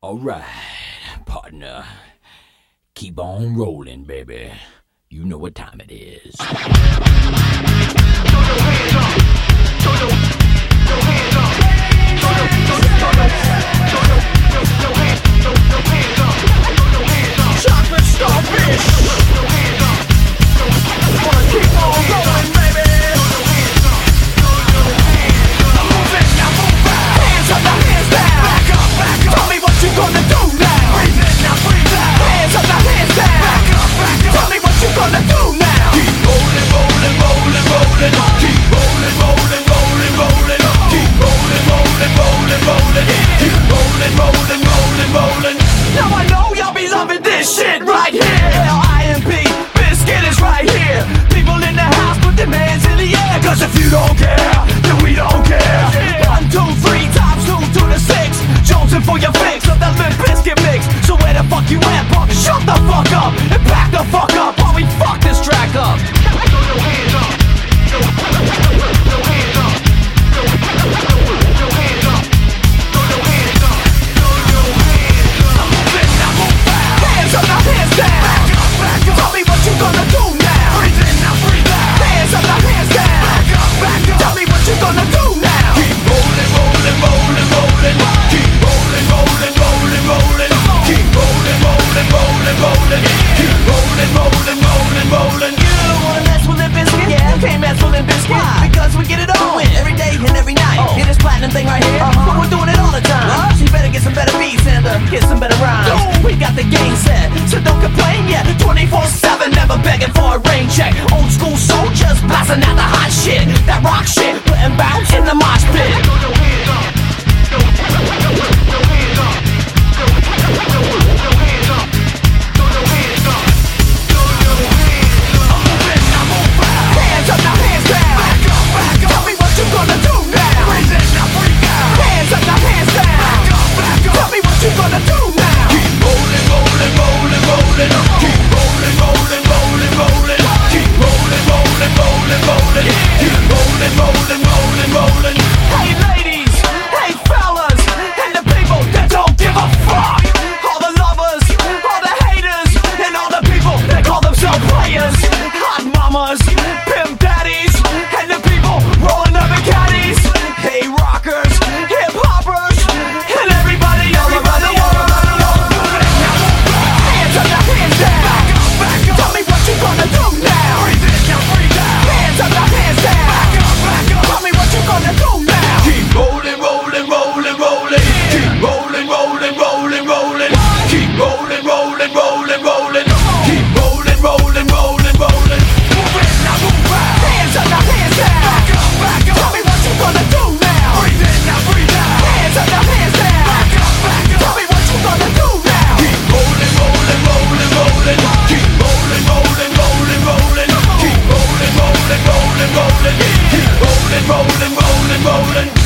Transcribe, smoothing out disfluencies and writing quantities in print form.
Alright, partner. Keep on rolling, baby. You know what time it is. Throw your hands up. Throw your hands up. Throw your hands up. Chocolate starfish. Wanna keep on rolling, baby. I'm moving, now move back. Hands up, now hands down. Back up, back up. Tell me what you gonna do now. Breathe in, now breathe out. Hands up, now hands down. Back up, back up. Tell me what you gonna do now. Keep rolling, rolling, rolling, rolling. Keep rolling, rolling, rolling, rolling. Keep rolling, rolling, rolling, rolling. Keep rolling, rolling, rolling, rolling. Now I know y'all be loving this shit right here. L.I.M.P. Biscuit is right here. People in the house put their hands in the air. Cause if you don't care, then we don't care. 1, 2, 3 times 2 to the 6. Jonesing for your fix of that Limp Bizkit mix. So where the fuck you at, punk? Shut the fuck up and back the fuck up while we fuck this track up. Throw your hands up. Throw your hands up. Throw your hands up. Throw your hands up. Throw your hands up. I'm moving, now move fast. Hands up, now hands down. Back up, back up. Tell me what you gonna do now. Breathe in, now breathe out. Hands up, now hands down. Back up, back up. Tell me what you gonna do now. Keep rolling, rolling, rolling, rolling. Keep rolling, rolling, rolling, rolling. Keep rolling, rolling, rolling, rolling. Keep rolling, rolling, rolling, rolling. You don't wanna mess with Limp Bizkit? Yeah, you can't mess with Limp Bizkit. Why? Because we get it on every day and every night. Hear this platinum thing right here? But we're doing it all the time. So you better get some better beats and get some better rhymes. We got the game set, so don't complain yet. 24/7, never begging for a rain check. Old school soldiers blasting out the hot shit. That rock shit, putting bounce in the mosh pit. Throw your hands up. Throw your hands up. Throw your hands up. Throw your hands up. Throw your hands up. I'm moving, now move fast. Hands up, now hands down. Back up, back up. Tell me what you gonna do now. Breathe in, now breathe out. Hands up, now hands down. Back up, back up. Tell me what you gonna do now. Keep rolling, rolling, rolling, rolling. Keep rolling, rolling, rolling, rolling. Keep rolling, rolling, rolling, rolling. Keep rolling, rolling, rolling, rolling. Hey ladies, hey fellas, and the people that don't give a fuck. All the lovers, all the haters, and all the people that call themselves players. Hot mamas, pimp daddies, and the people rolling up in caddies. Hey rockers, hip hoppers, and everybody around the world. Hands up, now hands down. Back up, back up. Tell me what you gonna do now. Breathe in, now breathe out. Hands up, now hands down. Back up, back up. Tell me what you gonna do now. Keep rolling, rolling, rolling, rolling. Keep rolling, rolling, rolling, rolling. Keep rolling, rolling, rolling, rolling. Keep rolling, rolling, rolling, rolling. Move in, now move out. Hands up, now hands down. Back up, back up. Tell me what you gonna do now. Breathe in, now breathe out. Hands up, now hands down. Back up, back up. Tell me what you gonna do now. Keep rolling, rolling, rolling, rolling. Keep rolling, rolling, rolling, rolling. Keep rolling, rolling, rolling, rolling. Keep rolling, rolling, rolling, rolling.